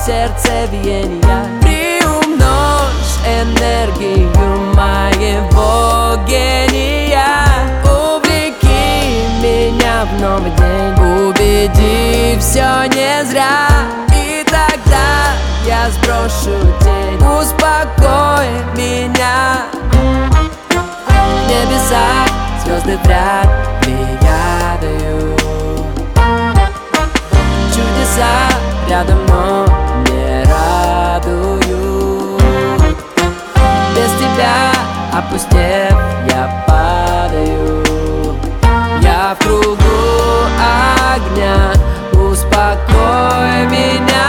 сердцебиения. Приумножь энергию моего гения. Увлеки меня в новый день, убеди, все не зря. И тогда я сброшу тень, успокой меня. В небесах звезды вряд ли падают, чудеса рядом, но не радуют. Без тебя, опустев, я падаю. Я в кругу огня, успокой меня.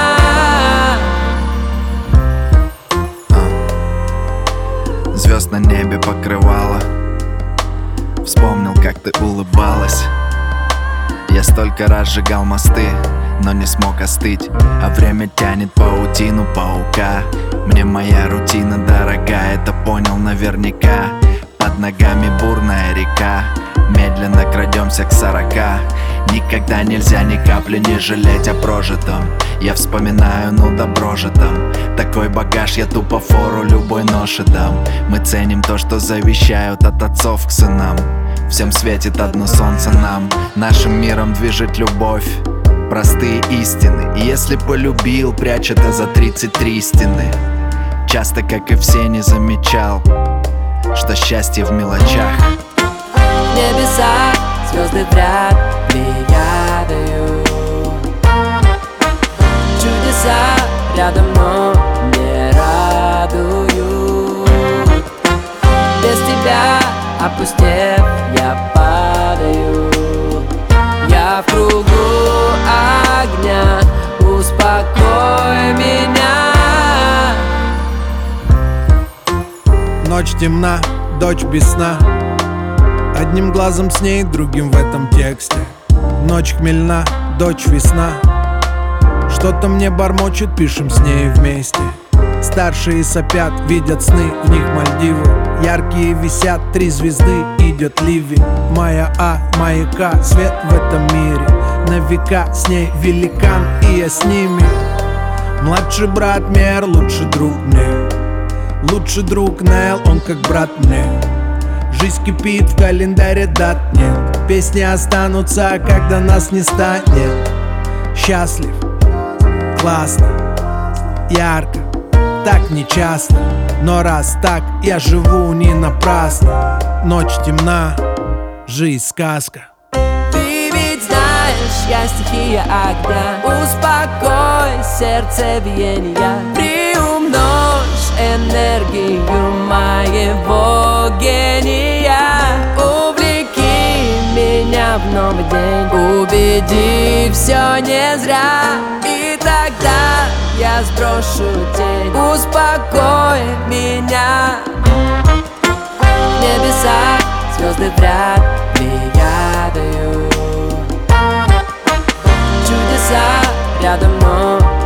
Звезд на небе покрывало, вспомнил, как ты улыбалась. Я столько раз сжигал мосты, но не смог остыть. А время тянет паутину паука. Мне моя рутина дорога, это понял наверняка. Под ногами бурная река, медленно крадемся к 40. Никогда нельзя ни капли не жалеть о прожитом. Я вспоминаю, ну добро же там. Такой багаж, я тупо фору любой ноше дам. Мы ценим то, что завещают от отцов к сынам. Всем светит одно солнце нам. Нашим миром движет любовь, простые истины. И если полюбил, прячь это за 33 стены. Часто, как и все, не замечал, что счастье в мелочах. В небесах звезды вряд ли падают, чудеса рядом, но не радуют. Без тебя, опустев, я падаю. Я в кругу огня, успокой меня. Ночь темна, дочь без сна. Одним глазом с ней, другим в этом тексте. Ночь хмельна, дочь весна. Что-то мне бормочет, пишем с ней вместе. Старшие сопят, видят сны, в них Мальдивы. Яркие висят 3 звезды, идет ливень. Моя маяка, свет в этом мире. На века с ней великан, и я с ними. Младший брат Мер, лучший друг мне. Лучший друг Нел, он как брат мне. Жизнь кипит, в календаре дат нет. Песни останутся, когда нас не станет. Счастлив, классно, ярко, так нечасто. Но раз так, я живу не напрасно. Ночь темна, жизнь сказка. Ты ведь знаешь, я стихия огня. Успокой сердцебиения. Приумножь энергию моего гения. Увлеки меня в новый день, убеди, все не зря. И тогда я сброшу тень, успокой меня. В небесах звезды вряд ли падают, чудеса рядом, но